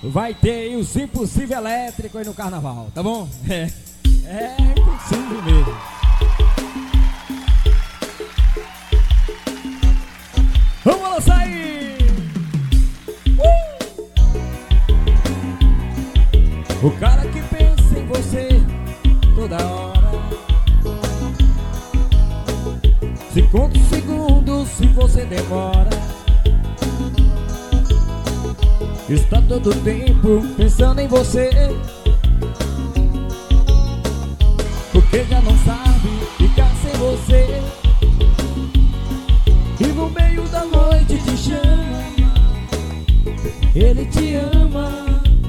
vai ter aí os Impossível Elétrico aí no carnaval, tá bom? É impossível mesmo. Vamos lançar aí! O cara que pensa em você toda hora, se conta os segundos, se você demora, está todo tempo pensando em você, porque já não sabe ficar sem você. E no meio da noite te chama, ele te ama.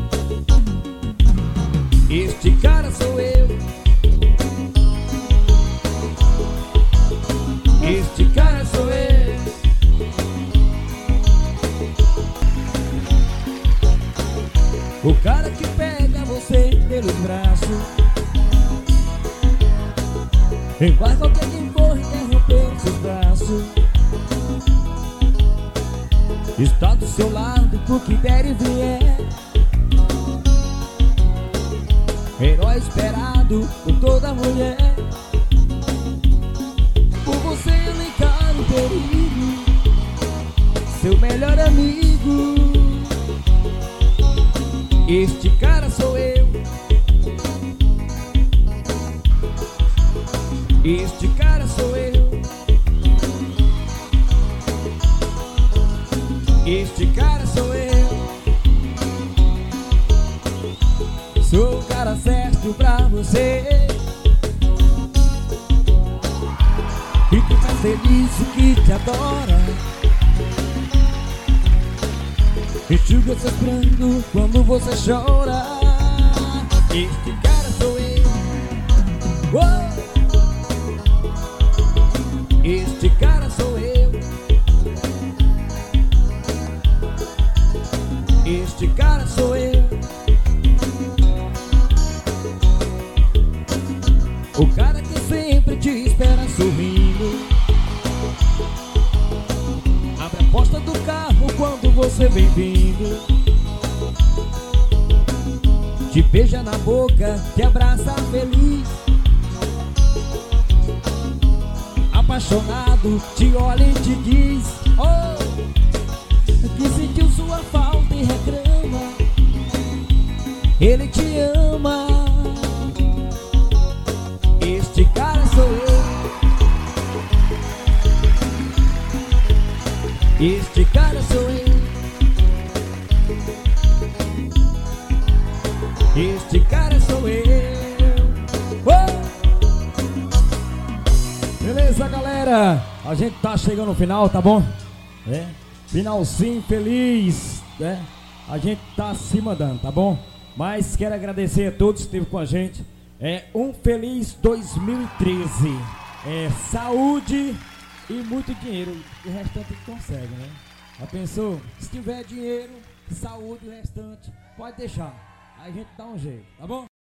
Este cara sou eu, este cara sou eu. O cara que pega você pelos braços, embarca qualquer quem for interromper seus braços, está do seu lado por que der e vier, herói esperado por toda mulher. Por você eu encaro o perigo, seu melhor amigo. Este cara sou eu, este cara sou eu, este cara sou eu. Sou o cara certo pra você, e que faz feliz e que te adora, enxuga seus prantos quando você chora. Este cara sou eu, oh! Este cara sou eu, este cara sou eu. O cara que sempre te espera sorrindo, abre a porta do carro quando você vem vindo, te beija na boca, te abraça feliz, apaixonado, te olha e te diz, oh, que sentiu sua falta e reclama, ele te ama. Este cara sou eu, este cara sou eu, este cara sou eu, oh! Beleza, galera? A gente tá chegando no final, tá bom? Finalzinho feliz, né? A gente tá se mandando, tá bom? Mas quero agradecer a todos que esteve com a gente. Um feliz 2013. Saúde e muito dinheiro. O restante consegue, né? Já pensou? Se tiver dinheiro, saúde, o restante pode deixar. Aí a gente dá um jeito, tá bom?